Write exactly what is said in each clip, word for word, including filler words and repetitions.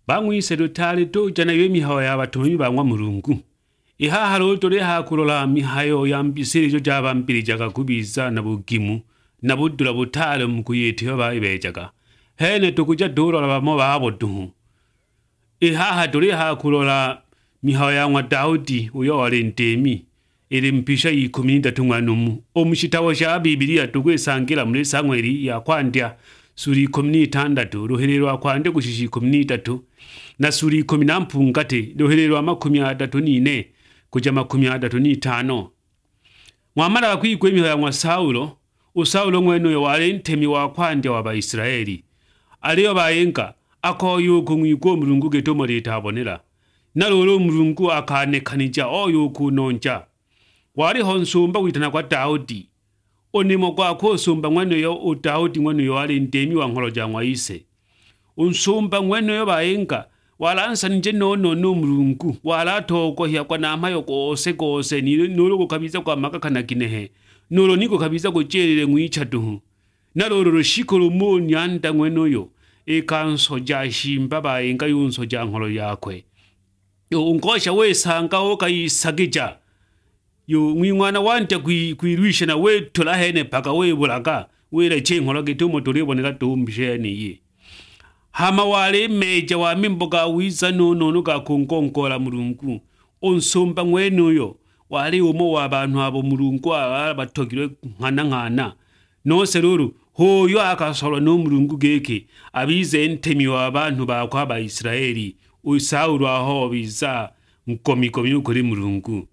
bamwise rutale toja nayo emihayo y'abatumami bangwa Mulungu. Ihaha rero turi hakurola mihayo yambisirijo jabambirijaga kubiza na bugimu na budura butale mu kuyetiyo bayibejaga. Hene tukuja dorola bamo babo duhu. Ihaha turi hakurola mihayo yangwa Daudi uyo wali ntemi. Ili mpisha ikumi n'itatu mwanumu. Omushitawo sha Bibiliya tugwesangira muri Samweli ya kwandya suri ikumi n'itandatu ruhererwa kwande gushishi ikumi n'itatu na suri ikumi na mpungate ruhererwa makumi atatu n'ine kuja makumi atatu n'itano. Mwamara kwigwa imihayo yangwa Saulo, usaulo mwene uyo wali ntemi wa kwandya wa Baisraeli. Aliyo bayenga akoyo kumwigwa Mulungu getomo leta abonera. Nalolo Mulungu akanekanija oyo kunonja. Wali honsumba witana kwa Daudi. Onimo kwa kusumba mwene yo u Daudi mwene yo wali ntemi wa nkolo jangwa ise. Unsumba mwene yo bayenga walansa nje nono no Mulungu wala toko hiya kwa namayo kose kose ni nulo kabisa kwa makakana kinehe. Nulo niko kabisa kucherere mwicha tuhu. Nalolo rushiko rumu nyanda mwene yo ekanso jashimba bayenga yunso jankolo yakwe. Yo unkosha we sanga oka isagija. Yo mwingwana wante kuirwisha na we tulahene paka we bulaga we leche nkolo gitumo tulibonera tumbisheni ye. Hama wale meja wa mimboga wiza nono nuka kunkonkola Mulungu. Onsumba mwene uyo wale umo w'abantu abo Mulungu abatogirwe nkana nkana. No seruru hoyo akasolo no Mulungu geke abize ntemi w'abantu bakwa ba Israeli. Usaulo aho biza nkomikomi ukuri Mulungu.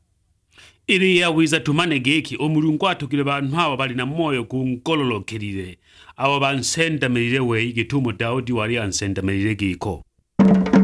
Ili ya wiza tumane geki omulungu atokile bantu abo bali na moyo kunkololokerire abo bansenda melire we igitumo Daudi wali ansenda melire giko.